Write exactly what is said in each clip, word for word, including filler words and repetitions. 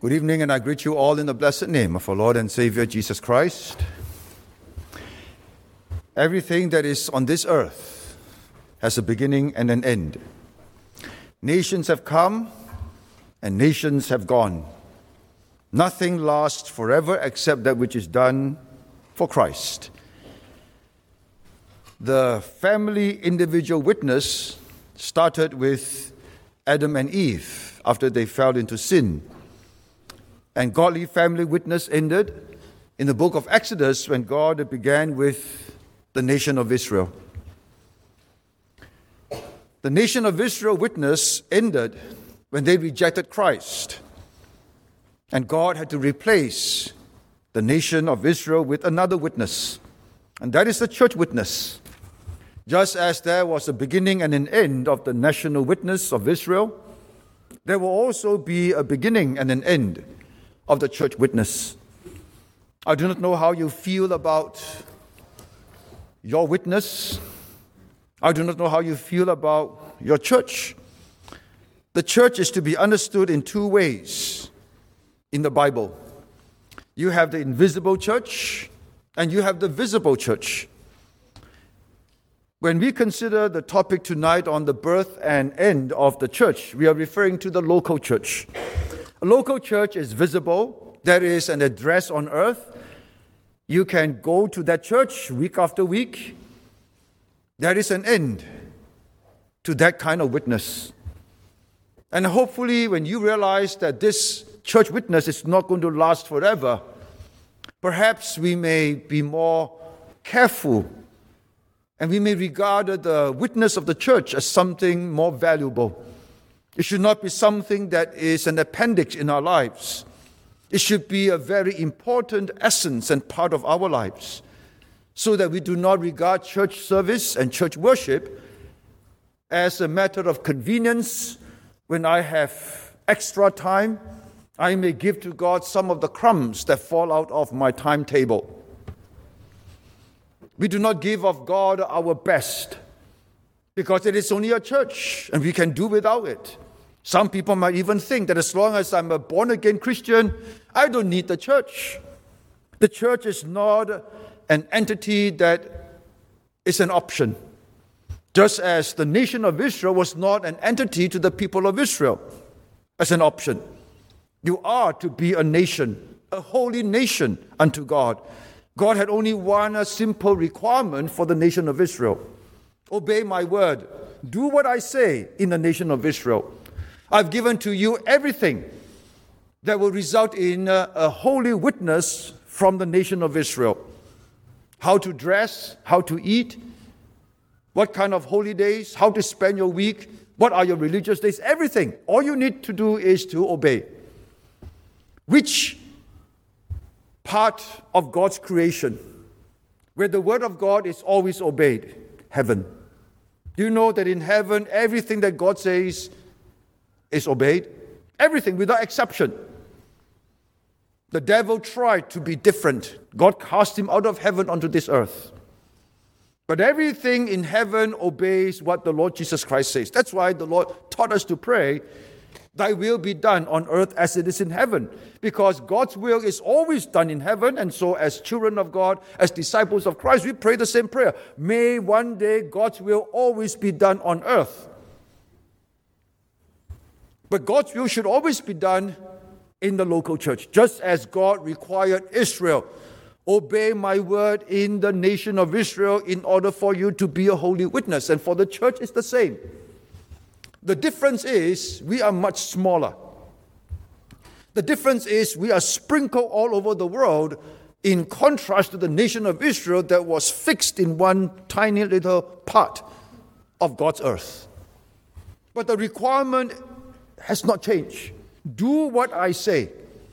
Good evening, and I greet you all in the blessed name of our Lord and Savior Jesus Christ. Everything that is on this earth has a beginning and an end. Nations have come and nations have gone. Nothing lasts forever except that which is done for Christ. The family individual witness started with Adam and Eve after they fell into sin. And godly family witness ended in the book of Exodus when God began with the nation of Israel. The nation of Israel witness ended when they rejected Christ. And God had to replace the nation of Israel with another witness. And that is the church witness. Just as there was a beginning and an end of the national witness of Israel, there will also be a beginning and an end of the church witness. I do not know how you feel about your witness. I do not know how you feel about your church. The church is to be understood in two ways in the Bible. You have the invisible church and you have the visible church. When we consider the topic tonight on the birth and end of the church, we are referring to the local church. A local church is visible. There is an address on earth. You can go to that church week after week. There is an end to that kind of witness. And hopefully when you realize that this church witness is not going to last forever, perhaps we may be more careful and we may regard the witness of the church as something more valuable. It should not be something that is an appendix in our lives. It should be a very important essence and part of our lives, so that we do not regard church service and church worship as a matter of convenience. When I have extra time, I may give to God some of the crumbs that fall out of my timetable. We do not give of God our best because it is only a church and we can do without it. Some people might even think that as long as I'm a born-again Christian, I don't need the church. The church is not an entity that is an option. Just as the nation of Israel was not an entity to the people of Israel as an option. You are to be a nation, a holy nation unto God. God had only one simple requirement for the nation of Israel. Obey my word. Do what I say in the nation of Israel. I've given to you everything that will result in a, a holy witness from the nation of Israel. How to dress, how to eat, what kind of holy days, how to spend your week, what are your religious days, everything. All you need to do is to obey. Which part of God's creation, where the word of God is always obeyed? Heaven. Do you know that in heaven, everything that God says is obeyed? Everything without exception. The devil tried to be different. God cast him out of heaven onto this earth. But everything in heaven obeys what the Lord Jesus Christ says. That's why the Lord taught us to pray, thy will be done on earth as it is in heaven. Because God's will is always done in heaven. And so as children of God, as disciples of Christ, we pray the same prayer. May one day God's will always be done on earth. But God's will should always be done in the local church. Just as God required Israel, obey my word in the nation of Israel in order for you to be a holy witness. And for the church, it's the same. The difference is we are much smaller. The difference is we are sprinkled all over the world in contrast to the nation of Israel that was fixed in one tiny little part of God's earth. But the requirement has not changed. Do what I say.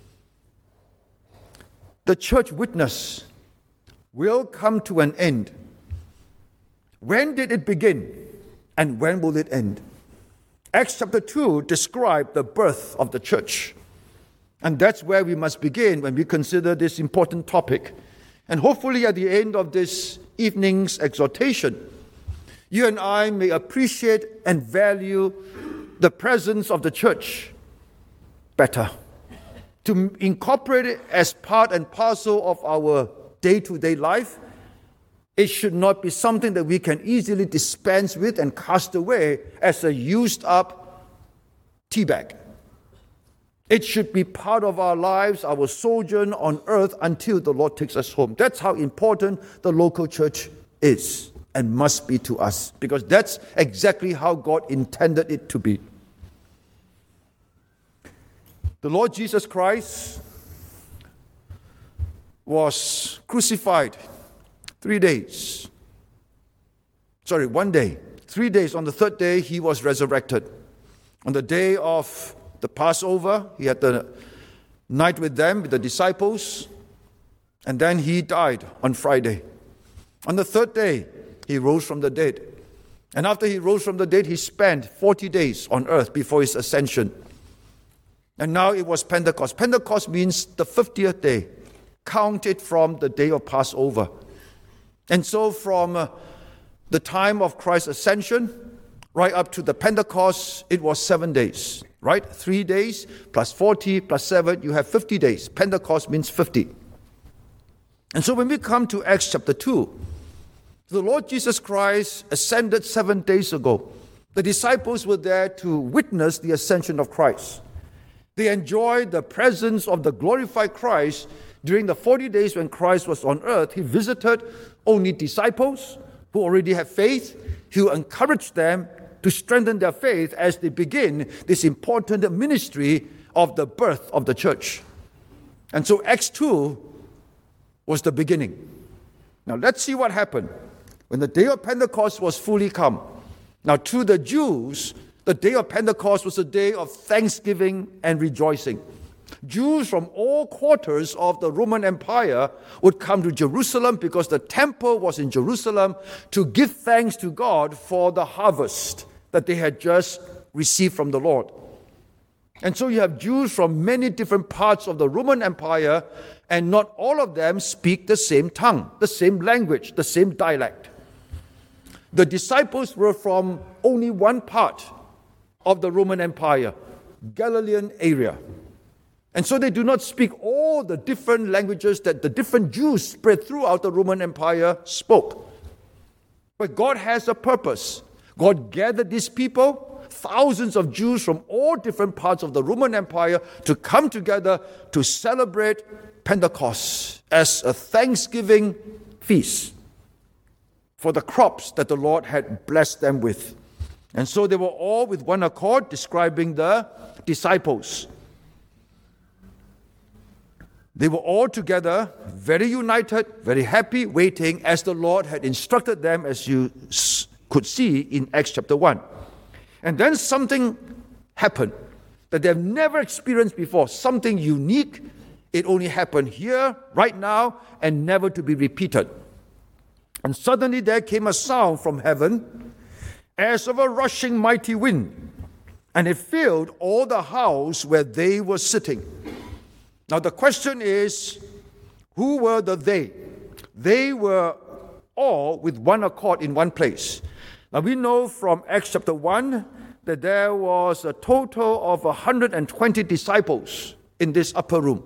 The church witness will come to an end. When did it begin? And when will it end? Acts chapter two describes the birth of the church. And that's where we must begin when we consider this important topic. And hopefully at the end of this evening's exhortation, you and I may appreciate and value the presence of the church better. to incorporate it as part and parcel of our day-to-day life. It should not be something that we can easily dispense with and cast away as a used-up tea bag. It should be part of our lives, our sojourn on earth until the Lord takes us home. That's how important the local church is and must be to us, because that's exactly how God intended it to be. The Lord Jesus Christ was crucified three days. Sorry, one day. Three days. On the third day, he was resurrected. On the day of the Passover, he had the night with them, with the disciples, and then he died on Friday. On the third day, he rose from the dead. And after he rose from the dead, he spent forty days on earth before his ascension. And now it was Pentecost. Pentecost means the fiftieth day, counted from the day of Passover. And so from uh, the time of Christ's ascension, right up to the Pentecost, it was seven days, right? Three days plus forty plus seven, you have fifty days. Pentecost means fifty. And so when we come to Acts chapter two, the Lord Jesus Christ ascended seven days ago. The disciples were there to witness the ascension of Christ. They enjoyed the presence of the glorified Christ during the forty days when Christ was on earth. He visited only disciples who already have faith. He encouraged them to strengthen their faith as they begin this important ministry of the birth of the church. And so Acts two was the beginning. Now let's see what happened when the day of Pentecost was fully come. Now to the Jews, the day of Pentecost was a day of thanksgiving and rejoicing. Jews from all quarters of the Roman Empire would come to Jerusalem because the temple was in Jerusalem to give thanks to God for the harvest that they had just received from the Lord. And so you have Jews from many different parts of the Roman Empire, and not all of them speak the same tongue, the same language, the same dialect. The disciples were from only one part of the Roman Empire, Galilean area. And so they do not speak all the different languages that the different Jews spread throughout the Roman Empire spoke. But God has a purpose. God gathered these people, thousands of Jews from all different parts of the Roman Empire, to come together to celebrate Pentecost as a thanksgiving feast for the crops that the Lord had blessed them with. And so they were all with one accord describing the disciples. They were all together, very united, very happy, waiting as the Lord had instructed them, as you could see in Acts chapter one. And then something happened that they've never experienced before, something unique. It only happened here, right now, and never to be repeated. And suddenly there came a sound from heaven as of a rushing mighty wind, and it filled all the house where they were sitting. Now the question is, who were the they? They were all with one accord in one place. Now we know from Acts chapter one that there was a total of one hundred twenty disciples in this upper room.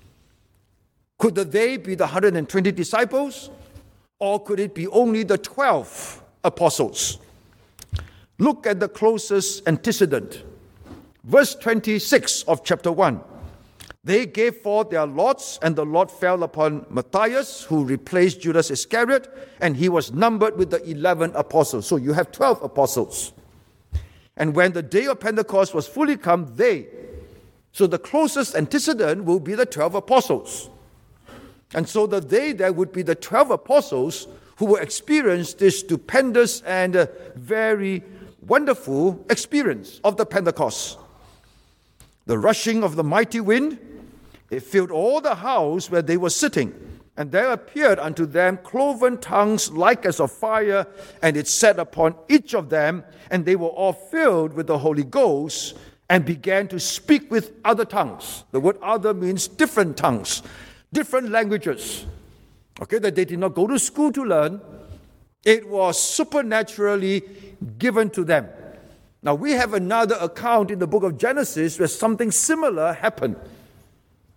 Could the they be the one hundred twenty disciples? Or could it be only the twelve apostles? Look at the closest antecedent. Verse twenty-six of chapter one. They gave forth their lots, and the lot fell upon Matthias, who replaced Judas Iscariot, and he was numbered with the eleven apostles. So you have twelve apostles. And when the day of Pentecost was fully come, they, so the closest antecedent will be the twelve apostles. And so the they there would be the twelve apostles who will experience this stupendous and uh, very wonderful experience of the Pentecost. The rushing of the mighty wind, it filled all the house where they were sitting. And there appeared unto them cloven tongues like as of fire, and it sat upon each of them, and they were all filled with the Holy Ghost, and began to speak with other tongues. The word other means different tongues, different languages. Okay, that they did not go to school to learn. It was supernaturally given to them. Now we have another account in the book of Genesis where something similar happened.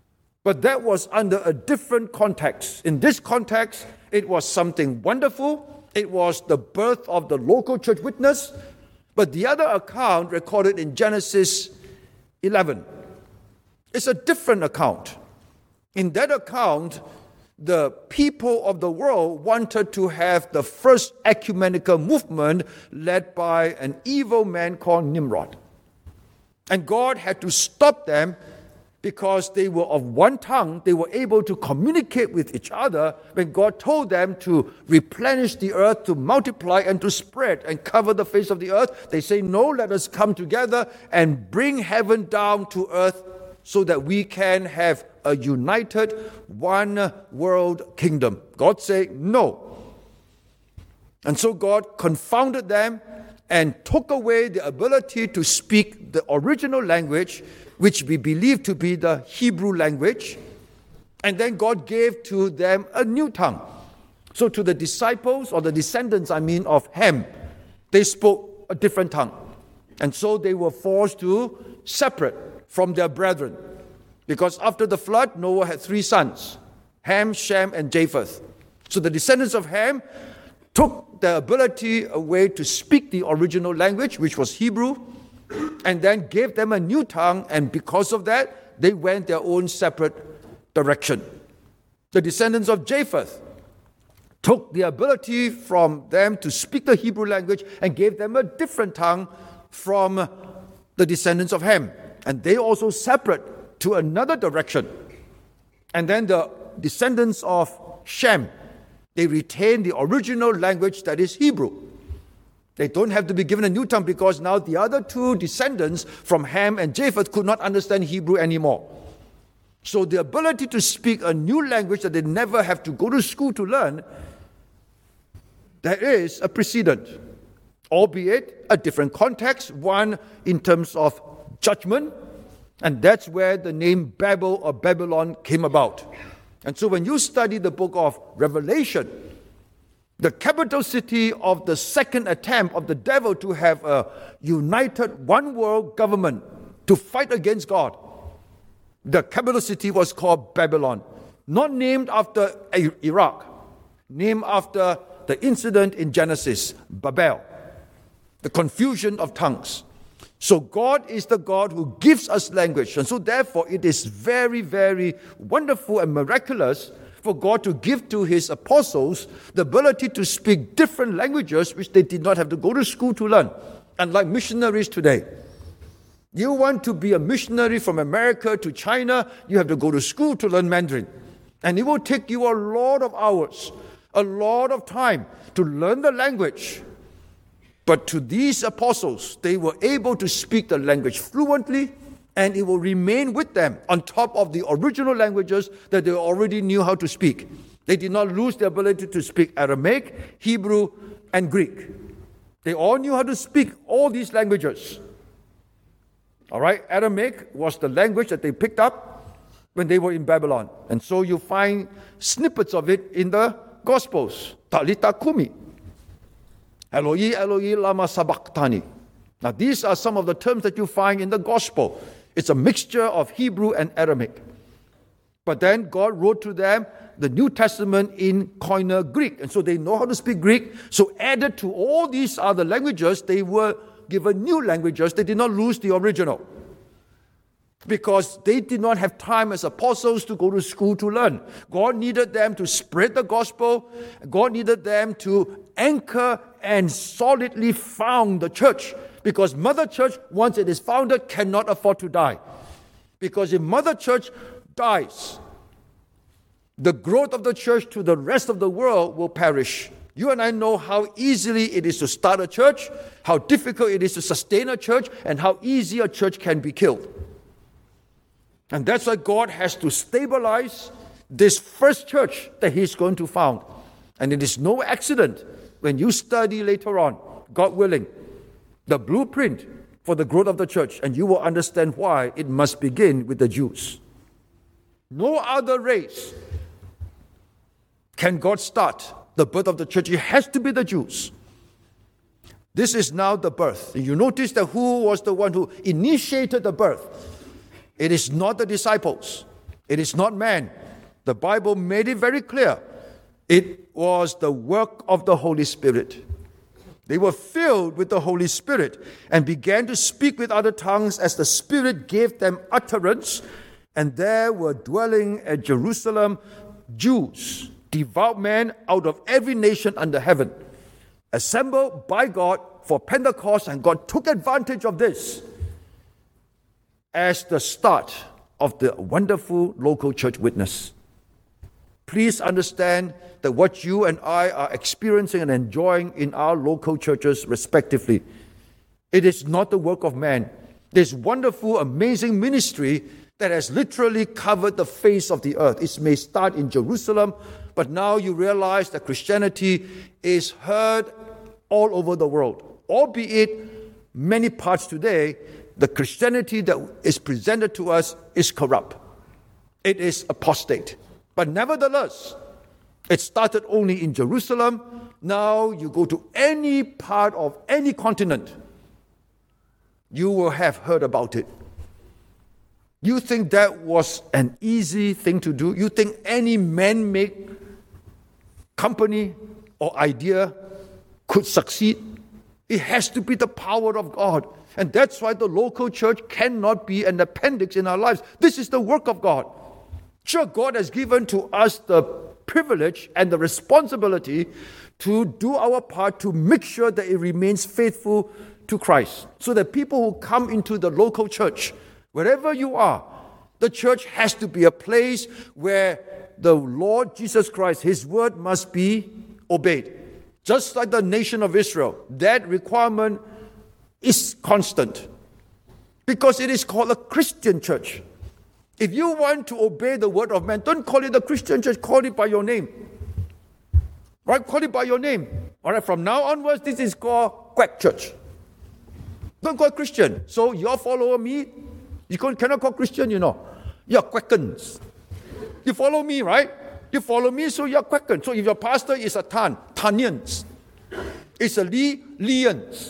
But that was under a different context. In this context, it was something wonderful. It was the birth of the local church witness. But the other account recorded in Genesis eleven is a different account. In that account, the people of the world wanted to have the first ecumenical movement led by an evil man called Nimrod. And God had to stop them because they were of one tongue. They were able to communicate with each other when God told them to replenish the earth, to multiply and to spread and cover the face of the earth. They say, no, let us come together and bring heaven down to earth so that we can have a united one world kingdom. God said no. And so God confounded them and took away the ability to speak the original language, which we believe to be the Hebrew language. And then God gave to them a new tongue. So to the disciples, or the descendants, I mean, of Ham, they spoke a different tongue. And so they were forced to separate from their brethren. Because after the flood, Noah had three sons, Ham, Shem, and Japheth. So the descendants of Ham took the ability away to speak the original language, which was Hebrew, and then gave them a new tongue, and because of that, they went their own separate direction. The descendants of Japheth took the ability from them to speak the Hebrew language and gave them a different tongue from the descendants of Ham. And they also separate to another direction. And then the descendants of Shem, they retain the original language that is Hebrew. They don't have to be given a new tongue because now the other two descendants from Ham and Japheth could not understand Hebrew anymore. So the ability to speak a new language that they never have to go to school to learn, there is a precedent, albeit a different context, one in terms of judgment, and that's where the name Babel or Babylon came about. And so when you study the book of Revelation, the capital city of the second attempt of the devil to have a united one world government to fight against God, the capital city was called Babylon, not named after Iraq, named after the incident in Genesis, Babel, the confusion of tongues. So God is the God who gives us language. And so therefore it is very, very wonderful and miraculous for God to give to his apostles the ability to speak different languages which they did not have to go to school to learn. Unlike missionaries today. You want to be a missionary from America to China, you have to go to school to learn Mandarin. And it will take you a lot of hours, a lot of time to learn the language. But to these apostles, they were able to speak the language fluently, and it will remain with them on top of the original languages that they already knew how to speak. They did not lose the ability to speak Aramaic, Hebrew, and Greek. They all knew how to speak all these languages. All right, Aramaic was the language that they picked up when they were in Babylon. And so you find snippets of it in the Gospels. Talita Kumi. Eloi, Eloi, lama sabachthani. Now these are some of the terms that you find in the Gospel. It's a mixture of Hebrew and Aramaic. But then God wrote to them the New Testament in Koine Greek. And so they know how to speak Greek. So added to all these other languages, they were given new languages. They did not lose the original. Because they did not have time as apostles to go to school to learn. God needed them to spread the gospel. God needed them to anchor and solidly found the church. Because Mother Church, once it is founded, cannot afford to die. Because if Mother Church dies, the growth of the church to the rest of the world will perish. You and I know how easily it is to start a church, how difficult it is to sustain a church, and how easy a church can be killed. And that's why God has to stabilize this first church that he's going to found. And it is no accident when you study later on, God willing, the blueprint for the growth of the church, and you will understand why it must begin with the Jews. No other race can God start the birth of the church. It has to be the Jews. This is now the birth. And you notice that who was the one who initiated the birth? It is not the disciples. It is not man. The Bible made it very clear. It was the work of the Holy Spirit. They were filled with the Holy Spirit and began to speak with other tongues as the Spirit gave them utterance. And there were dwelling at Jerusalem Jews, devout men out of every nation under heaven, assembled by God for Pentecost, and God took advantage of this as the start of the wonderful local church witness. Please understand that what you and I are experiencing and enjoying in our local churches respectively, it is not the work of man. This wonderful, amazing ministry that has literally covered the face of the earth. It may start in Jerusalem, but now you realize that Christianity is heard all over the world. Albeit many parts today, the Christianity that is presented to us is corrupt. It is apostate. But nevertheless, it started only in Jerusalem. Now you go to any part of any continent, you will have heard about it. You think that was an easy thing to do? You think any man-made company or idea could succeed? It has to be the power of God. And that's why the local church cannot be an appendix in our lives. This is the work of God. Sure, God has given to us the privilege and the responsibility to do our part to make sure that it remains faithful to Christ. So that people who come into the local church, wherever you are, the church has to be a place where the Lord Jesus Christ, His word must be obeyed. Just like the nation of Israel, that requirement is constant. Because it is called a Christian church. If you want to obey the word of man, don't call it a Christian church, call it by your name. Right? Call it by your name. All right, from now onwards, this is called quack church. Don't call it Christian. So your follower me, you cannot call Christian, you know. You're quackens. You follow me, right? You follow me, so you're quacken. So if your pastor is a Tan, Tanians. It's a Lee, Leans.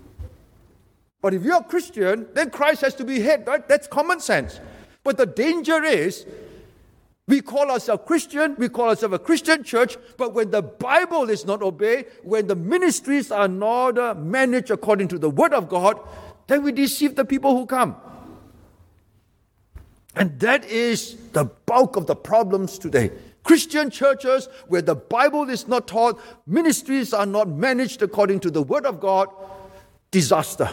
But if you're a Christian, then Christ has to be head, right? That's common sense. But the danger is, we call ourselves Christian, we call ourselves a Christian church, but when the Bible is not obeyed, when the ministries are not uh, managed according to the Word of God, then we deceive the people who come. And that is the bulk of the problems today. Christian churches where the Bible is not taught, ministries are not managed according to the Word of God, disaster.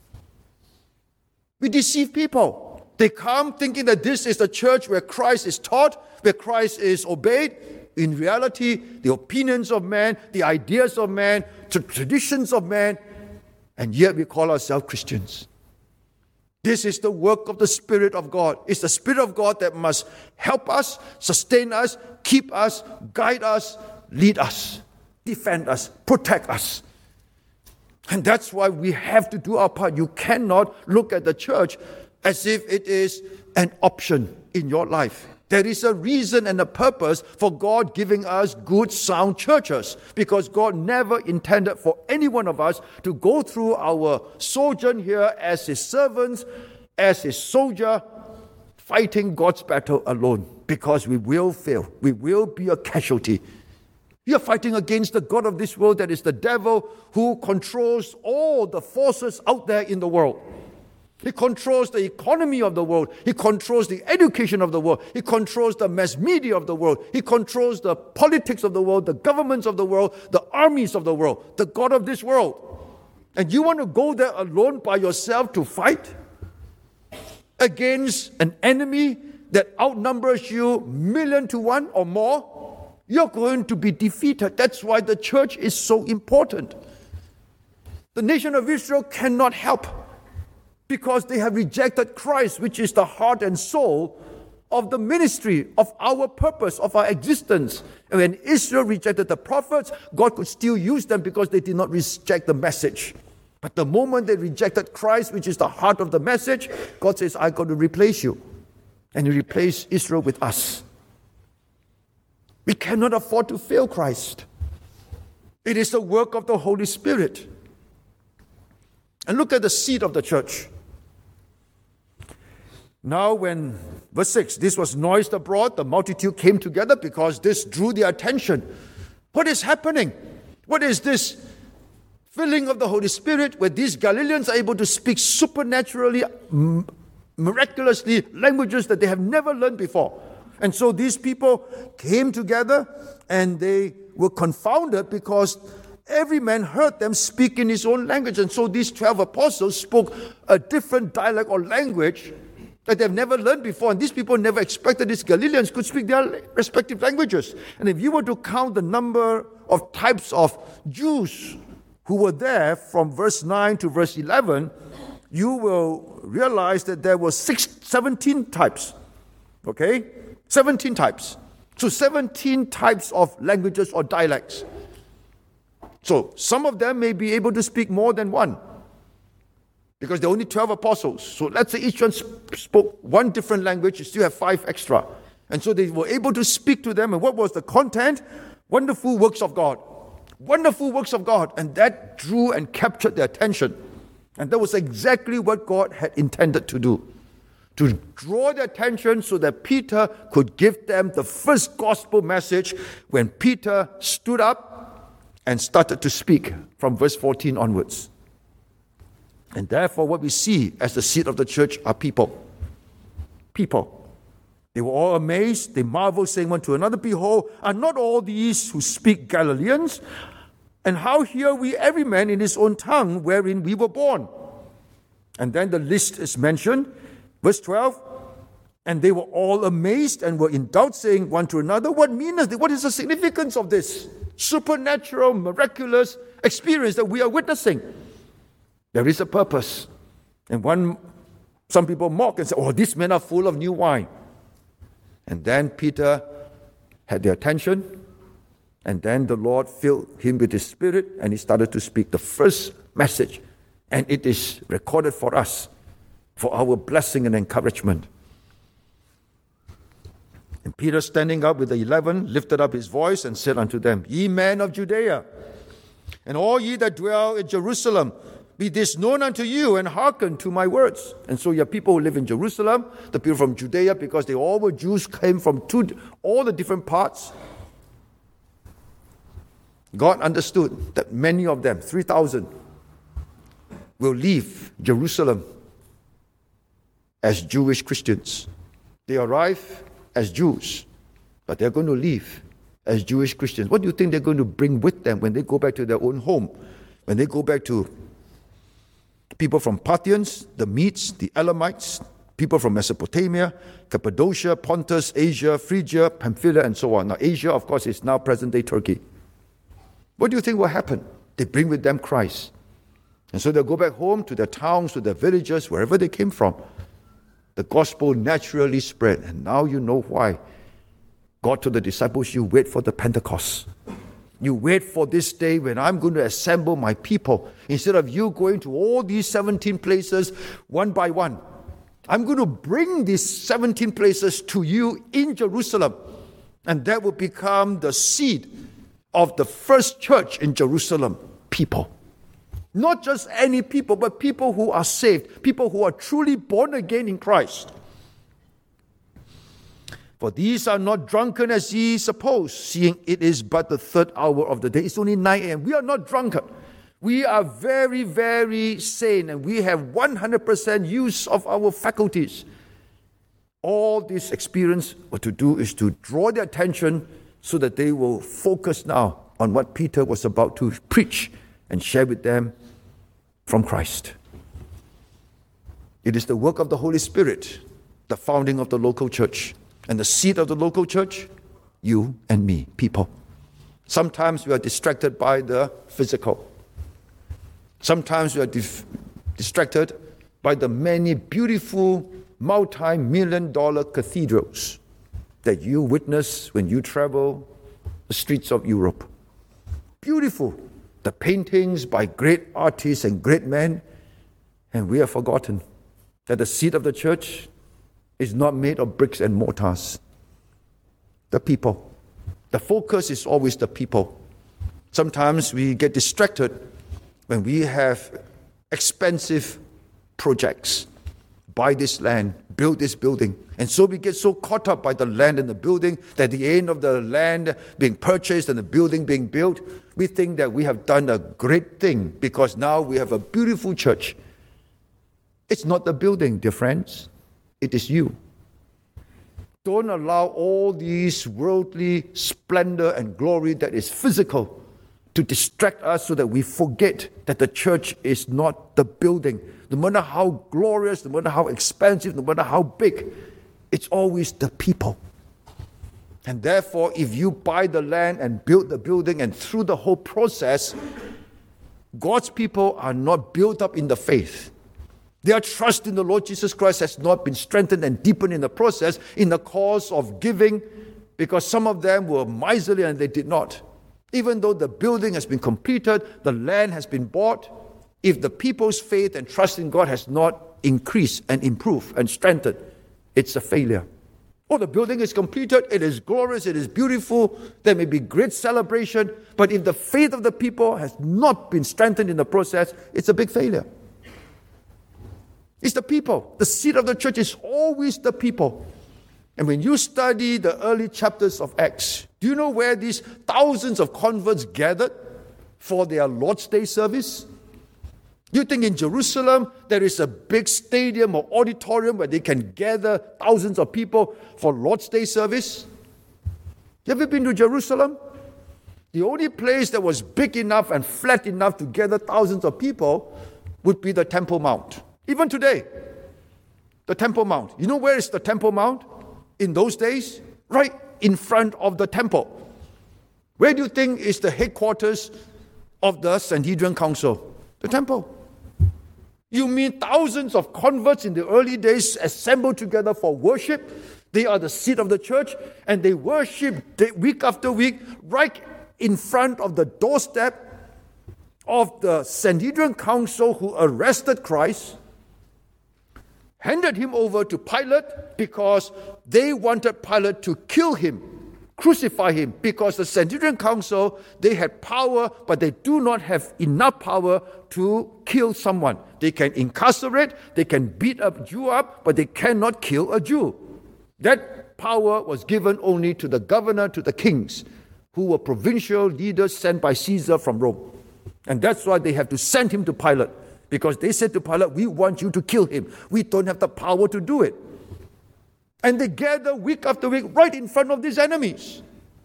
We deceive people. They come thinking that this is the church where Christ is taught, where Christ is obeyed. In reality, the opinions of man, the ideas of man, the traditions of man, and yet we call ourselves Christians. This is the work of the Spirit of God. It's the Spirit of God that must help us, sustain us, keep us, guide us, lead us, defend us, protect us. And that's why we have to do our part. You cannot look at the church as if it is an option in your life. There is a reason and a purpose for God giving us good, sound churches, because God never intended for any one of us to go through our sojourn here as His servants, as His soldier, fighting God's battle alone, because we will fail. We will be a casualty. We are fighting against the God of this world, that is the devil, who controls all the forces out there in the world. He controls the economy of the world. He controls the education of the world. He controls the mass media of the world. He controls the politics of the world, the governments of the world, the armies of the world, the God of this world. And you want to go there alone by yourself to fight against an enemy that outnumbers you million to one or more? You're going to be defeated. That's why the church is so important. The nation of Israel cannot help, because they have rejected Christ, which is the heart and soul of the ministry, of our purpose, of our existence. And when Israel rejected the prophets, God could still use them because they did not reject the message. But the moment they rejected Christ, which is the heart of the message, God says, I'm going to replace you. And He replaced Israel with us. We cannot afford to fail Christ. It is the work of the Holy Spirit. And look at the seat of the church. Now when, verse six, this was noised abroad, the multitude came together because this drew their attention. What is happening? What is this filling of the Holy Spirit where these Galileans are able to speak supernaturally, miraculously, languages that they have never learned before? And so these people came together and they were confounded because every man heard them speak in his own language. And so these twelve apostles spoke a different dialect or language that they've never learned before. And these people never expected these Galileans could speak their respective languages. And if you were to count the number of types of Jews who were there from verse nine to verse eleven, you will realize that there were six, seventeen types. Okay? seventeen types. So seventeen types of languages or dialects. So some of them may be able to speak more than one, because there are only twelve apostles. So let's say each one spoke one different language, you still have five extra. And so they were able to speak to them. And what was the content? Wonderful works of God. Wonderful works of God. And that drew and captured their attention. And that was exactly what God had intended to do. To draw their attention so that Peter could give them the first gospel message when Peter stood up and started to speak from verse fourteen onwards. And therefore what we see as the seed of the church are people. People. They were all amazed. They marveled, saying one to another, "Behold, are not all these who speak Galileans? And how hear we every man in his own tongue wherein we were born?" And then the list is mentioned. Verse twelve, and they were all amazed and were in doubt, saying one to another, "What meaneth this? What is the significance of this supernatural, miraculous experience that we are witnessing?" There is a purpose. And one, some people mock and say, "Oh, these men are full of new wine." And then Peter had their attention, and then the Lord filled him with His Spirit, and he started to speak the first message. And it is recorded for us, for our blessing and encouragement. And Peter, standing up with the eleven, lifted up his voice and said unto them, "Ye men of Judea, and all ye that dwell in Jerusalem, be this known unto you, and hearken to my words." And so you have people who live in Jerusalem, the people from Judea, because they all were Jews, came from two, all the different parts. God understood that many of them, three thousand, will leave Jerusalem as Jewish Christians. They arrive as Jews, but they're going to leave as Jewish Christians. What do you think they're going to bring with them when they go back to their own home? When they go back to people from Parthians, the Medes, the Elamites, people from Mesopotamia, Cappadocia, Pontus, Asia, Phrygia, Pamphylia, and so on. Now Asia, of course, is now present-day Turkey. What do you think will happen? They bring with them Christ. And so they'll go back home to their towns, to their villages, wherever they came from. The gospel naturally spread. And now you know why God told the disciples, you wait for the Pentecost. You wait for this day when I'm going to assemble my people. Instead of you going to all these seventeen places one by one, I'm going to bring these seventeen places to you in Jerusalem. And that will become the seed of the first church in Jerusalem, people. Not just any people, but people who are saved, people who are truly born again in Christ. For these are not drunken as ye suppose, seeing it is but the third hour of the day. It's only nine a.m. We are not drunken. We are very, very sane, and we have one hundred percent use of our faculties. All this experience, what to do is to draw their attention so that they will focus now on what Peter was about to preach and share with them from Christ. It is the work of the Holy Spirit, the founding of the local church. And the seed of the local church, you and me, people. Sometimes we are distracted by the physical. Sometimes we are dif- distracted by the many beautiful multi-million dollar cathedrals that you witness when you travel the streets of Europe. Beautiful. The paintings by great artists and great men. And we have forgotten that the seed of the church is not made of bricks and mortars. The people. The focus is always the people. Sometimes we get distracted when we have expensive projects, buy this land, build this building. And so we get so caught up by the land and the building that at the end of the land being purchased and the building being built, we think that we have done a great thing because now we have a beautiful church. It's not the building, dear friends. It is you. Don't allow all these worldly splendor and glory that is physical to distract us so that we forget that the church is not the building. No matter how glorious, no matter how expensive, no matter how big, it's always the people. And therefore, if you buy the land and build the building, and through the whole process, God's people are not built up in the faith. Their trust in the Lord Jesus Christ has not been strengthened and deepened in the process, in the cause of giving, because some of them were miserly and they did not. Even though the building has been completed, the land has been bought, if the people's faith and trust in God has not increased and improved and strengthened, it's a failure. Oh, the building is completed, it is glorious, it is beautiful, there may be great celebration, but if the faith of the people has not been strengthened in the process, it's a big failure. It's the people. The seat of the church is always the people. And when you study the early chapters of Acts, do you know where these thousands of converts gathered for their Lord's Day service? You think in Jerusalem there is a big stadium or auditorium where they can gather thousands of people for Lord's Day service? Have you been to Jerusalem? The only place that was big enough and flat enough to gather thousands of people would be the Temple Mount. Even today, the Temple Mount. You know where is the Temple Mount in those days? Right in front of the temple. Where do you think is the headquarters of the Sanhedrin Council? The temple. You mean thousands of converts in the early days assembled together for worship? They are the seat of the church, and they worship week after week right in front of the doorstep of the Sanhedrin Council, who arrested Christ, handed him over to Pilate because they wanted Pilate to kill him, crucify him, because the Sanhedrin Council, they had power, but they do not have enough power to kill someone. They can incarcerate, they can beat a Jew up, but they cannot kill a Jew. That power was given only to the governor, to the kings, who were provincial leaders sent by Caesar from Rome. And that's why they have to send him to Pilate, because they said to Pilate, we want you to kill him. We don't have the power to do it. And they gather week after week right in front of these enemies.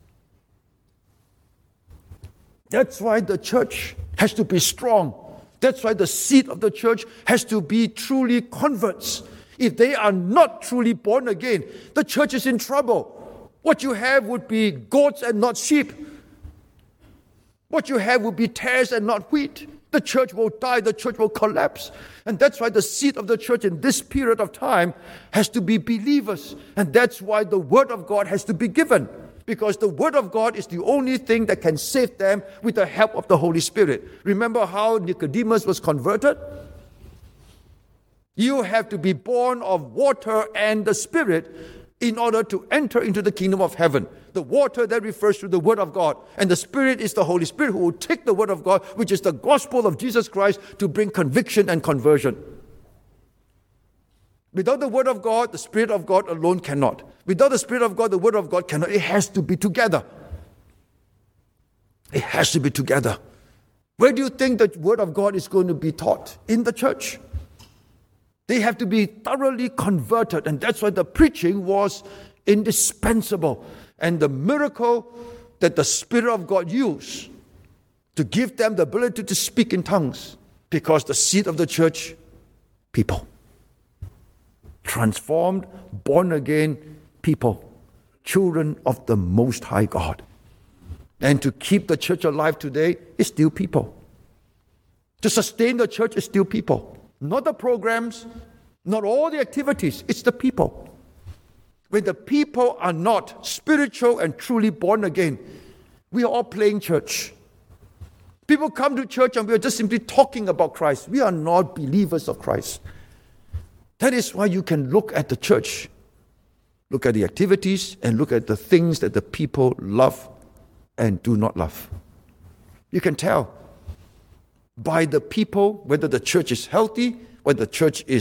That's why the church has to be strong. That's why the seat of the church has to be truly converts. If they are not truly born again, the church is in trouble. What you have would be goats and not sheep. What you have would be tares and not wheat. The church will die, the church will collapse. And that's why the seat of the church in this period of time has to be believers. And that's why the word of God has to be given. Because the word of God is the only thing that can save them with the help of the Holy Spirit. Remember how Nicodemus was converted? You have to be born of water and the Spirit in order to enter into the kingdom of heaven. The water, that refers to the word of God. And the Spirit is the Holy Spirit who will take the word of God, which is the gospel of Jesus Christ, to bring conviction and conversion. Without the word of God, the Spirit of God alone cannot. Without the Spirit of God, the word of God cannot. It has to be together. It has to be together. Where do you think the word of God is going to be taught? In the church. They have to be thoroughly converted, and that's why the preaching was indispensable. And the miracle that the Spirit of God used to give them the ability to speak in tongues, because the seat of the church, people. Transformed, born again people, children of the Most High God. And to keep the church alive today is still people. To sustain the church is still people. Not the programs, not all the activities, it's the people. When the people are not spiritual and truly born again, we are all playing church. People come to church and we are just simply talking about Christ. We are not believers of Christ. That is why you can look at the church, look at the activities, and look at the things that the people love and do not love. You can tell by the people whether the church is healthy, whether the church is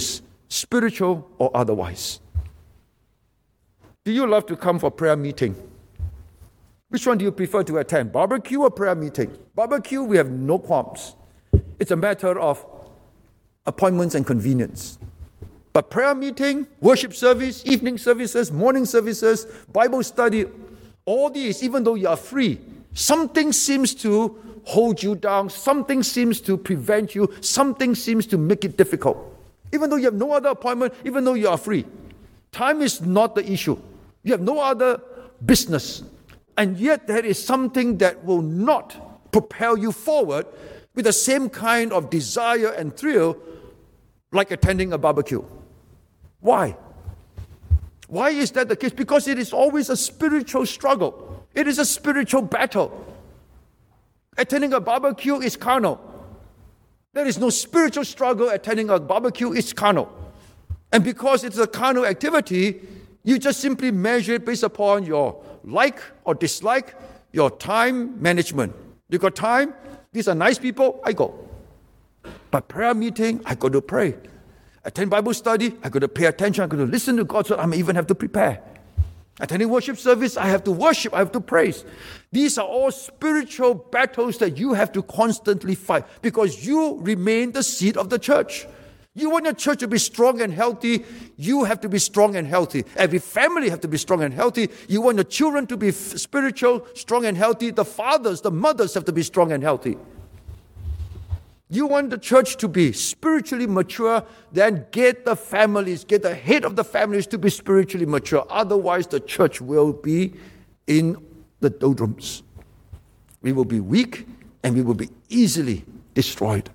spiritual or otherwise. Do you love to come for prayer meeting? Which one do you prefer to attend? Barbecue or prayer meeting? Barbecue, we have no qualms. It's a matter of appointments and convenience. But prayer meeting, worship service, evening services, morning services, Bible study, all these, even though you are free, something seems to hold you down, something seems to prevent you, something seems to make it difficult. Even though you have no other appointment, even though you are free. Time is not the issue. You have no other business. And yet there is something that will not propel you forward with the same kind of desire and thrill like attending a barbecue. Why? Why is that the case? Because it is always a spiritual struggle. It is a spiritual battle. Attending a barbecue is carnal. There is no spiritual struggle. Attending a barbecue is carnal. And because it's a carnal activity, you just simply measure it based upon your like or dislike, your time management. You got time? These are nice people, I go. But prayer meeting, I got to pray. Attend Bible study, I got to pay attention, I got to listen to God, so I may even have to prepare. Attending worship service, I have to worship, I have to praise. These are all spiritual battles that you have to constantly fight because you remain the seed of the church. You want your church to be strong and healthy, you have to be strong and healthy. Every family have to be strong and healthy. You want your children to be spiritual, strong and healthy. The fathers, the mothers have to be strong and healthy. You want the church to be spiritually mature, then get the families, get the head of the families to be spiritually mature. Otherwise, the church will be in the doldrums. We will be weak and we will be easily destroyed.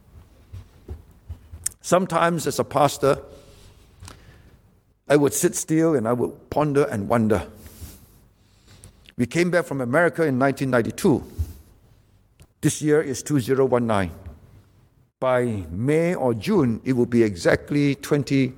Sometimes as a pastor, I would sit still and I would ponder and wonder. We came back from America in nineteen ninety-two. This year is two thousand nineteen. By May or June, it will be exactly twenty-seven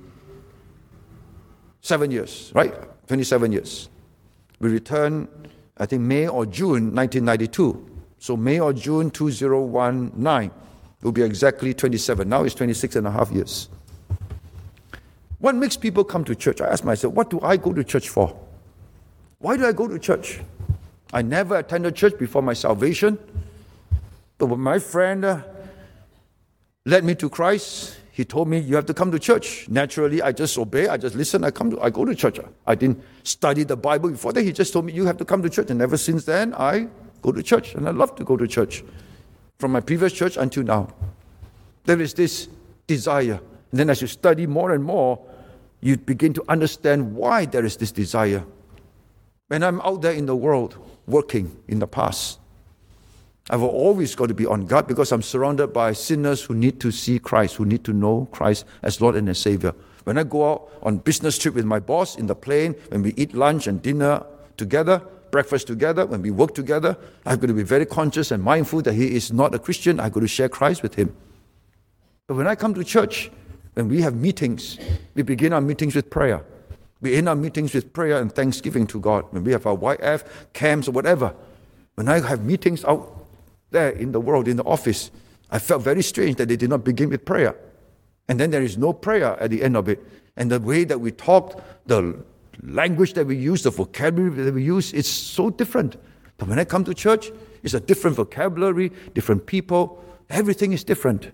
years, right? twenty-seven years. We returned, I think, May or June nineteen ninety-two. So May or June two thousand nineteen will be exactly twenty-seven. Now it's twenty-six and a half years. What makes people come to church? I ask myself, what do I go to church for? Why do I go to church? I never attended church before my salvation. But when my friend uh, led me to Christ, he told me, you have to come to church. Naturally, I just obey, I just listen, I come to, I go to church. I didn't study the Bible before that. He just told me, you have to come to church. And ever since then, I go to church. And I love to go to church. From my previous church until now. There is this desire. And then as you study more and more, you begin to understand why there is this desire. When I'm out there in the world, working in the past, I will always got to be on guard because I'm surrounded by sinners who need to see Christ, who need to know Christ as Lord and as Savior. When I go out on business trip with my boss in the plane, when we eat lunch and dinner together, breakfast together, when we work together, I've got to be very conscious and mindful that he is not a Christian. I've got to share Christ with him. But when I come to church, when we have meetings, we begin our meetings with prayer. We end our meetings with prayer and thanksgiving to God. When we have our Y F, camps or whatever, when I have meetings out there in the world, in the office, I felt very strange that they did not begin with prayer. And then there is no prayer at the end of it. And the way that we talked, the language that we use, the vocabulary that we use, is so different. But when I come to church, it's a different vocabulary, different people, everything is different.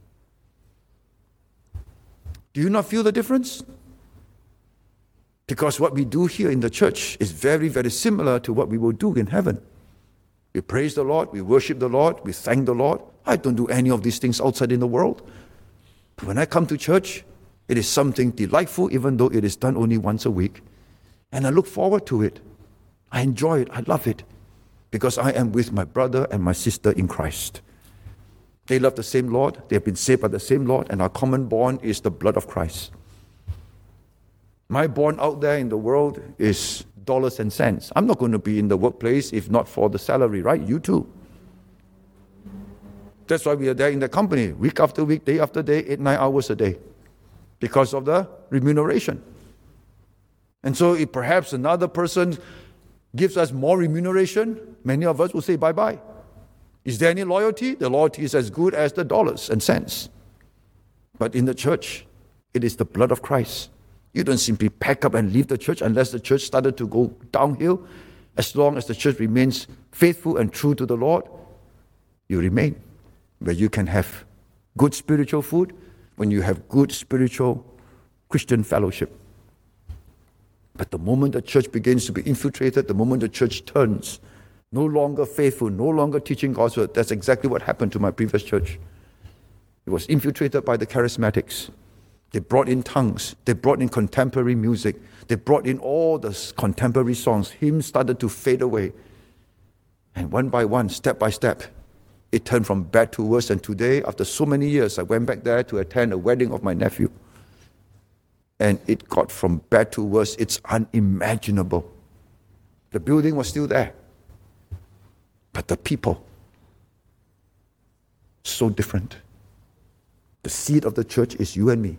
Do you not feel the difference? Because what we do here in the church is very, very similar to what we will do in heaven. We praise the Lord, we worship the Lord, we thank the Lord. I don't do any of these things outside in the world. But when I come to church, it is something delightful, even though it is done only once a week. And I look forward to it. I enjoy it, I love it. Because I am with my brother and my sister in Christ. They love the same Lord, they have been saved by the same Lord, and our common bond is the blood of Christ. My bond out there in the world is dollars and cents. I'm not going to be in the workplace if not for the salary, right? You too. That's why we are there in the company, week after week, day after day, eight, nine hours a day. Because of the remuneration. And so if perhaps another person gives us more remuneration, many of us will say bye-bye. Is there any loyalty? The loyalty is as good as the dollars and cents. But in the church, It is the blood of Christ. You don't simply pack up and leave the church unless the church started to go downhill. As long as the church remains faithful and true to the Lord, you remain, where you can have good spiritual food, when you have good spiritual Christian fellowship. But the moment the church begins to be infiltrated, the moment the church turns, no longer faithful, no longer teaching God's word, that's exactly what happened to my previous church. It was infiltrated by the charismatics. They brought in tongues. They brought in contemporary music. They brought in all the contemporary songs. Hymns started to fade away. And one by one, step by step, it turned from bad to worse. And today, after so many years, I went back there to attend a wedding of my nephew. And it got from bad to worse. It's unimaginable. The building was still there. But the people, so different. The seed of the church is you and me.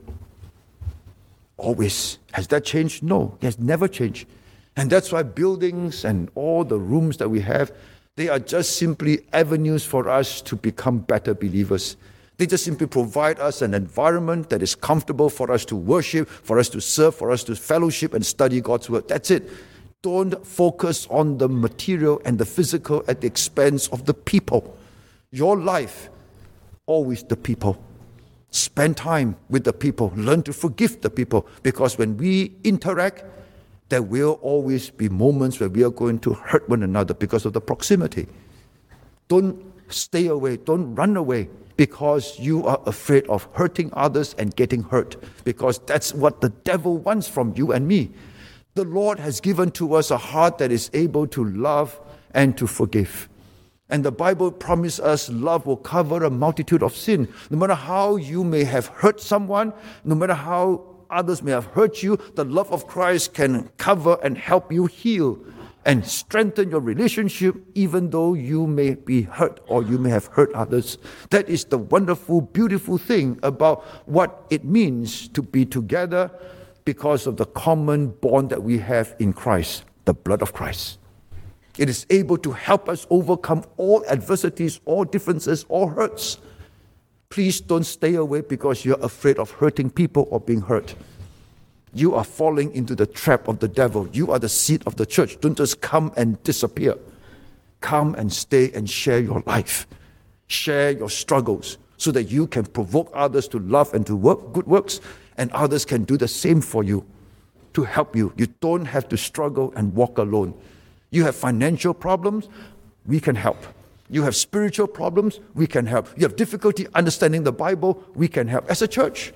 Always. Has that changed? No, it has never changed. And that's why buildings and all the rooms that we have, they are just simply avenues for us to become better believers. They just simply provide us an environment that is comfortable for us to worship, for us to serve, for us to fellowship and study God's word. That's it. Don't focus on the material and the physical at the expense of the people. Your life, always the people. Spend time with the people. Learn to forgive the people. Because when we interact, there will always be moments where we are going to hurt one another because of the proximity. Don't stay away. Don't run away because you are afraid of hurting others and getting hurt. Because that's what the devil wants from you and me. The Lord has given to us a heart that is able to love and to forgive. And the Bible promises us love will cover a multitude of sin. No matter how you may have hurt someone, no matter how others may have hurt you, the love of Christ can cover and help you heal and strengthen your relationship even though you may be hurt or you may have hurt others. That is the wonderful, beautiful thing about what it means to be together because of the common bond that we have in Christ, the blood of Christ. It is able to help us overcome all adversities, all differences, all hurts. Please don't stay away because you're afraid of hurting people or being hurt. You are falling into the trap of the devil. You are the seed of the church. Don't just come and disappear. Come and stay and share your life. Share your struggles so that you can provoke others to love and to work good works, and others can do the same for you to help you. You don't have to struggle and walk alone. You have financial problems, we can help. You have spiritual problems, we can help. You have difficulty understanding the Bible, we can help. As a church,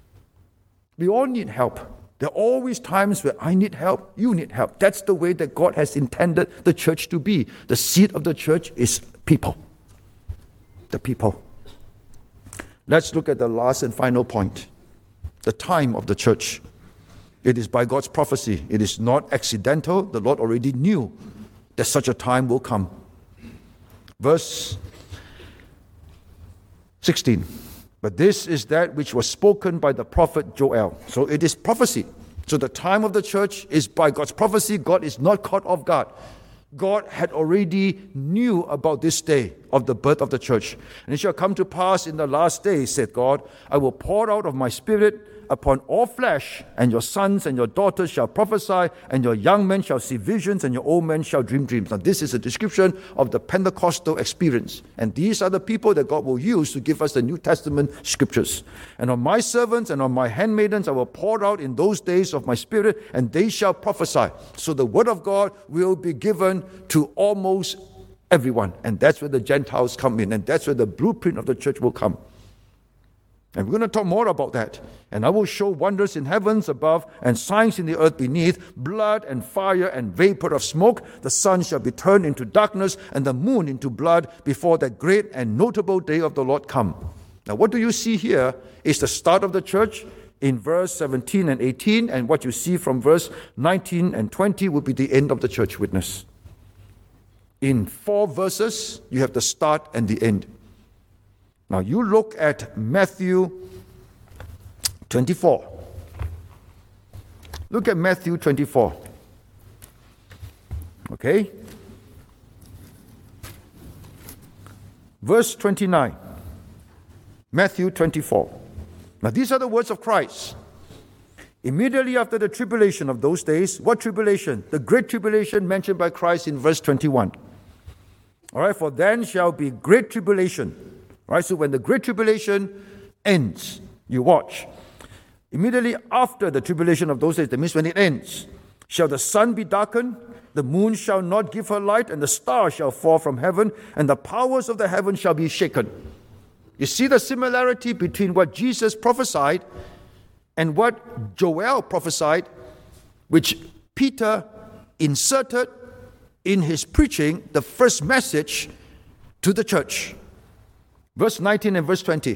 we all need help. There are always times where I need help, you need help. That's the way that God has intended the church to be. The seed of the church is people. The people. Let's look at the last and final point. The time of the church. It is by God's prophecy. It is not accidental. The Lord already knew that such a time will come. Verse sixteen. But this is that which was spoken by the prophet Joel. So it is prophecy. So the time of the church is by God's prophecy. God is not caught off guard. God had already knew about this day of the birth of the church. And it shall come to pass in the last days, said God, I will pour out of my spirit upon all flesh, and your sons and your daughters shall prophesy, and your young men shall see visions, and your old men shall dream dreams. Now this is a description of the Pentecostal experience. And these are the people that God will use to give us the New Testament scriptures. And on my servants and on my handmaidens I will pour out in those days of my spirit, and they shall prophesy. So the word of God will be given to almost everyone. And that's where the Gentiles come in. And that's where the blueprint of the church will come. And we're going to talk more about that. And I will show wonders in heavens above and signs in the earth beneath, blood and fire and vapor of smoke. The sun shall be turned into darkness and the moon into blood before that great and notable day of the Lord come. Now what do you see here is the start of the church in verse seventeen and eighteen. And what you see from verse nineteen and twenty will be the end of the church witness. In four verses, you have the start and the end. Now you look at Matthew twenty-four. Look at Matthew twenty-four. Okay? Verse twenty-nine. Matthew twenty-four. Now these are the words of Christ. Immediately after the tribulation of those days, what tribulation? The great tribulation mentioned by Christ in verse twenty-one. All right, for then shall be great tribulation. All right, so when the great tribulation ends, you watch. Immediately after the tribulation of those days, that means when it ends, shall the sun be darkened, the moon shall not give her light, and the stars shall fall from heaven, and the powers of the heaven shall be shaken. You see the similarity between what Jesus prophesied and what Joel prophesied, which Peter inserted in his preaching, the first message to the church. Verse nineteen and verse twenty.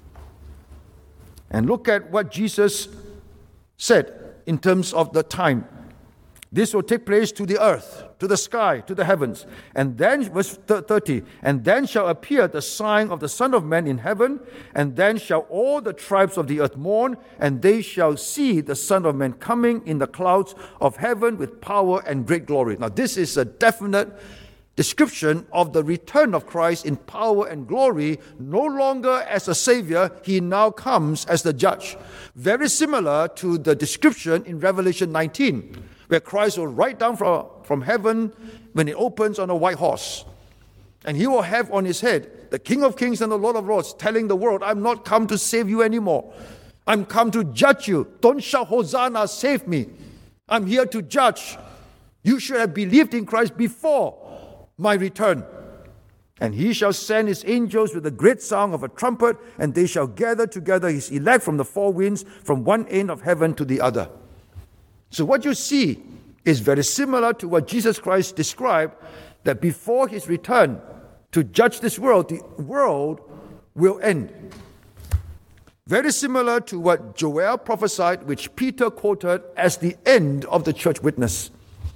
And look at what Jesus said in terms of the time. This will take place to the earth, to the sky, to the heavens. And then, verse thirty, and then shall appear the sign of the Son of Man in heaven, and then shall all the tribes of the earth mourn, and they shall see the Son of Man coming in the clouds of heaven with power and great glory. Now, this is a definite description of the return of Christ in power and glory. No longer as a Savior, he now comes as the judge. Very similar to the description in Revelation nineteen, where Christ will ride down from, from heaven when it opens on a white horse. And he will have on his head the King of Kings and the Lord of Lords, telling the world, I'm not come to save you anymore. I'm come to judge you. Don't shout, Hosanna, save me. I'm here to judge. You should have believed in Christ before my return. And he shall send his angels with a great sound of a trumpet, and they shall gather together his elect from the four winds, from one end of heaven to the other. So what you see is very similar to what Jesus Christ described, that before his return to judge this world, the world will end. Very similar to what Joel prophesied, which Peter quoted as the end of the church witness.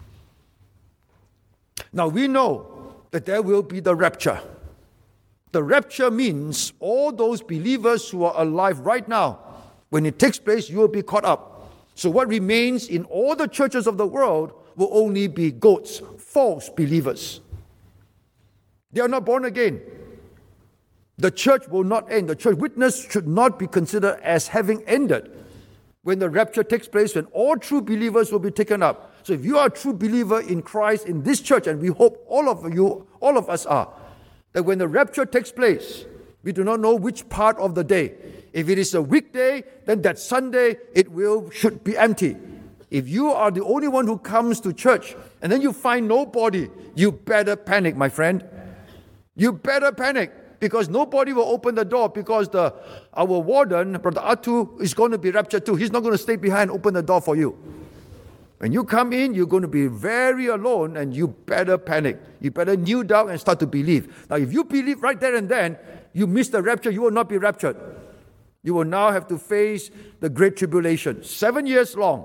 Now we know that there will be the rapture. The rapture means all those believers who are alive right now, when it takes place, you will be caught up. So what remains in all the churches of the world will only be goats, false believers. They are not born again. The church will not end. The church witness should not be considered as having ended when the rapture takes place, when all true believers will be taken up. So if you are a true believer in Christ in this church, and we hope all of you, all of us are, that when the rapture takes place, we do not know which part of the day. If it is a weekday, then that Sunday it will should be empty. If you are the only one who comes to church and then you find nobody, you better panic, my friend. You better panic, because nobody will open the door, because the our warden, Brother Atu, is going to be raptured too. He's not going to stay behind and open the door for you. When you come in, you're going to be very alone, and you better panic. You better kneel down and start to believe. Now, if you believe right there and then, you miss the rapture, you will not be raptured. You will now have to face the great tribulation, seven years long.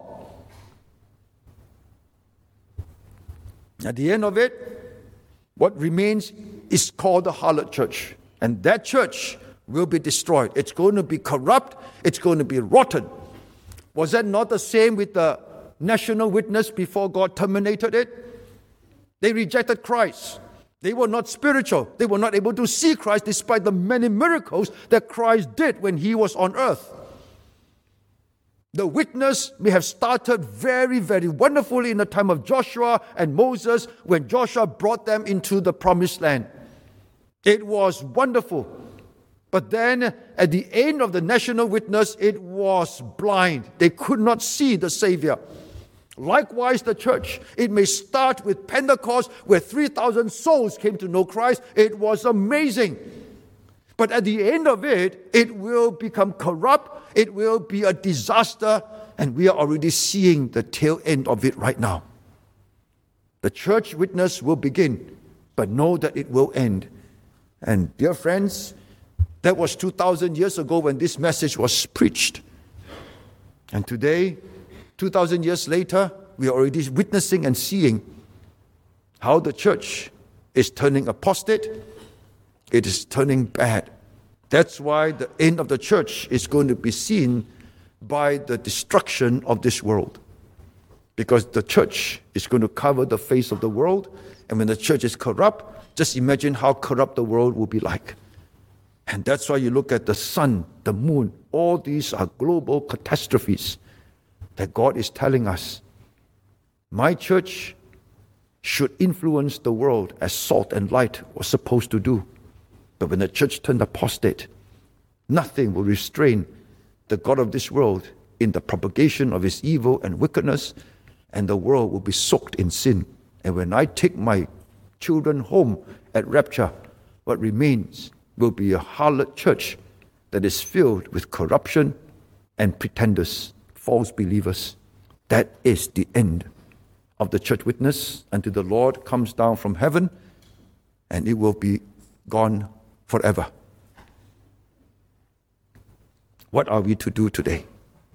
At the end of it, what remains is called the harlot church. And that church will be destroyed. It's going to be corrupt. It's going to be rotten. Was that not the same with the national witness before God terminated it? They rejected Christ. They were not spiritual. They were not able to see Christ despite the many miracles that Christ did when he was on earth. The witness may have started very, very wonderfully in the time of Joshua and Moses, when Joshua brought them into the promised land. It was wonderful. But then at the end of the national witness, it was blind. They could not see the Savior. Likewise, the church. It may start with Pentecost, where three thousand souls came to know Christ. It was amazing. But at the end of it, it will become corrupt. It will be a disaster. And we are already seeing the tail end of it right now. The church witness will begin, but know that it will end. And dear friends, that was two thousand years ago when this message was preached. And today, two thousand years later, we are already witnessing and seeing how the church is turning apostate. It is turning bad. That's why the end of the church is going to be seen by the destruction of this world. Because the church is going to cover the face of the world. And when the church is corrupt, just imagine how corrupt the world will be like. And that's why you look at the sun, the moon, all these are global catastrophes. that God is telling us, my church should influence the world as salt and light was supposed to do. But when the church turned apostate, nothing will restrain the God of this world in the propagation of his evil and wickedness, and the world will be soaked in sin. And when I take my children home at rapture, what remains will be a harlot church that is filled with corruption and pretenders, false believers. That is the end of the church witness until the Lord comes down from heaven, and it will be gone forever. What are we to do today?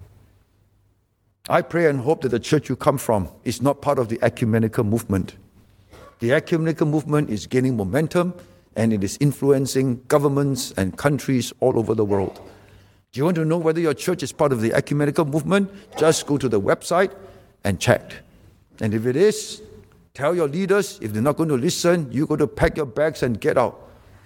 I pray and hope that the church you come from is not part of the ecumenical movement. The ecumenical movement is gaining momentum, and it is influencing governments and countries all over the world. Do you want to know whether your church is part of the ecumenical movement? Just go to the website and check. And if it is, tell your leaders, if they're not going to listen, you got to pack your bags and get out.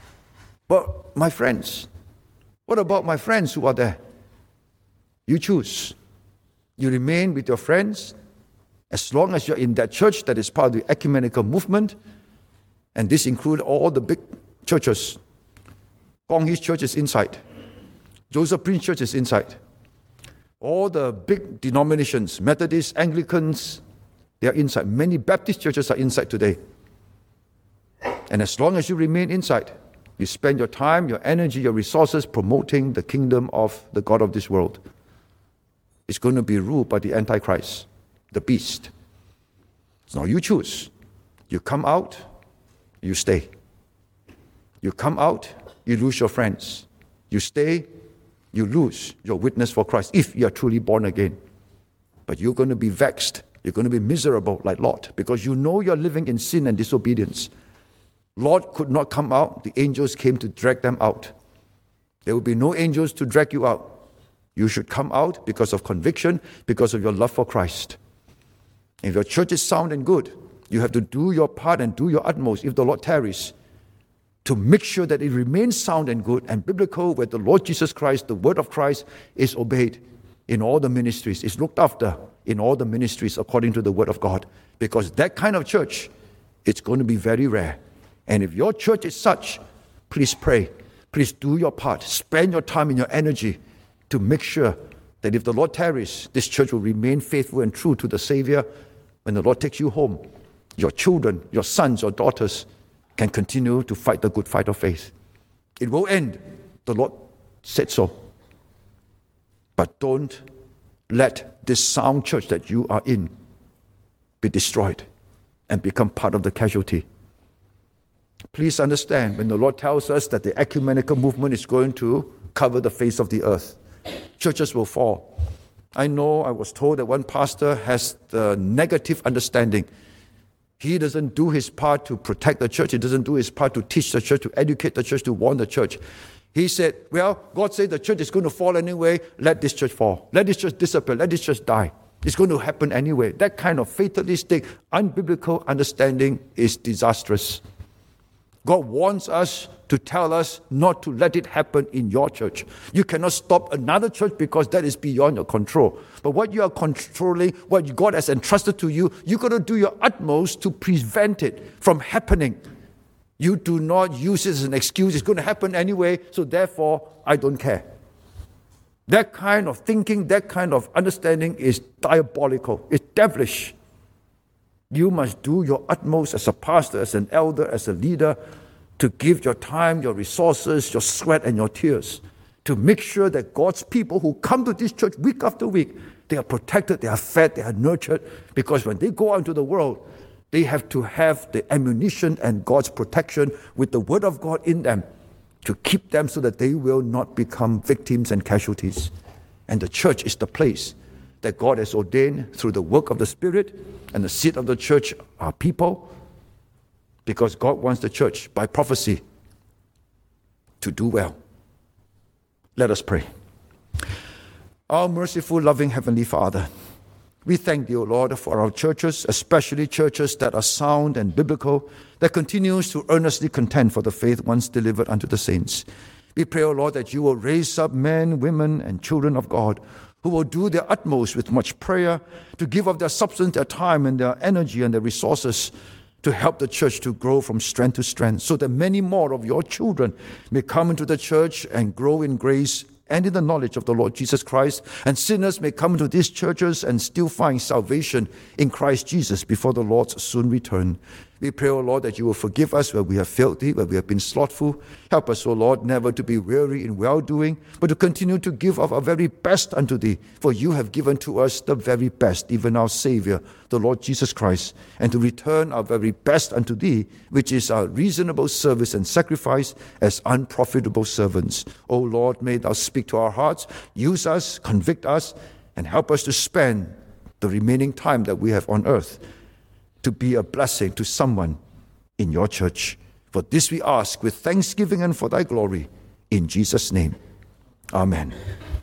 But my friends, what about my friends who are there? You choose. You remain with your friends as long as you're in that church that is part of the ecumenical movement. And this includes all the big churches. Kong His Church is inside. Joseph Prince Church is inside. All the big denominations, Methodists, Anglicans, they are inside. Many Baptist churches are inside today. And as long as you remain inside, you spend your time, your energy, your resources promoting the kingdom of the God of this world. It's going to be ruled by the Antichrist, the beast. So now you choose. You come out, you stay. You come out, you lose your friends. You stay, you lose your witness for Christ, if you are truly born again. But you're going to be vexed. You're going to be miserable like Lot, because you know you're living in sin and disobedience. Lot could not come out. The angels came to drag them out. There will be no angels to drag you out. You should come out because of conviction, because of your love for Christ. If your church is sound and good, you have to do your part and do your utmost, if the Lord tarries, to make sure that it remains sound and good and biblical, where the Lord Jesus Christ, the word of Christ, is obeyed in all the ministries, is looked after in all the ministries according to the word of God. Because that kind of church, it's going to be very rare. And if your church is such, please pray. Please do your part. Spend your time and your energy to make sure that if the Lord tarries, this church will remain faithful and true to the Savior. When the Lord takes you home, your children, your sons, your daughters can continue to fight the good fight of faith. It will end. The Lord said so. But don't let this sound church that you are in be destroyed and become part of the casualty. Please understand, when the Lord tells us that the ecumenical movement is going to cover the face of the earth, churches will fall. I know I was told that one pastor has the negative understanding. He doesn't do his part to protect the church. He doesn't do his part to teach the church, to educate the church, to warn the church. He said, well, God said the church is going to fall anyway. Let this church fall. Let this church disappear. Let this church die. It's going to happen anyway. That kind of fatalistic, unbiblical understanding is disastrous. God wants us to tell us not to let it happen in your church. You cannot stop another church because that is beyond your control. But what you are controlling, what God has entrusted to you, you've got to do your utmost to prevent it from happening. You do not use it as an excuse. It's going to happen anyway, so therefore, I don't care. That kind of thinking, that kind of understanding is diabolical. It's devilish. You must do your utmost as a pastor, as an elder, as a leader, to give your time, your resources, your sweat, and your tears to make sure that God's people who come to this church week after week, they are protected, they are fed, they are nurtured, because when they go out into the world, they have to have the ammunition and God's protection with the word of God in them to keep them so that they will not become victims and casualties. And the church is the place that God has ordained through the work of the Spirit, and the seat of the church are people, because God wants the church, by prophecy, to do well. Let us pray. Our merciful, loving Heavenly Father, we thank Thee, O Lord, for our churches, especially churches that are sound and biblical, that continues to earnestly contend for the faith once delivered unto the saints. We pray, O Lord, that You will raise up men, women, and children of God who will do their utmost with much prayer to give of their substance, their time, and their energy and their resources to help the church to grow from strength to strength, so that many more of your children may come into the church and grow in grace and in the knowledge of the Lord Jesus Christ, and sinners may come into these churches and still find salvation in Christ Jesus before the Lord's soon return. We pray, O Lord, that you will forgive us where we have failed thee, where we have been slothful. Help us, O Lord, never to be weary in well-doing, but to continue to give of our very best unto thee, for you have given to us the very best, even our Savior, the Lord Jesus Christ, and to return our very best unto thee, which is our reasonable service and sacrifice as unprofitable servants. O Lord, may thou speak to our hearts, use us, convict us, and help us to spend the remaining time that we have on earth to be a blessing to someone in your church. For this we ask with thanksgiving and for thy glory, in Jesus' name. Amen.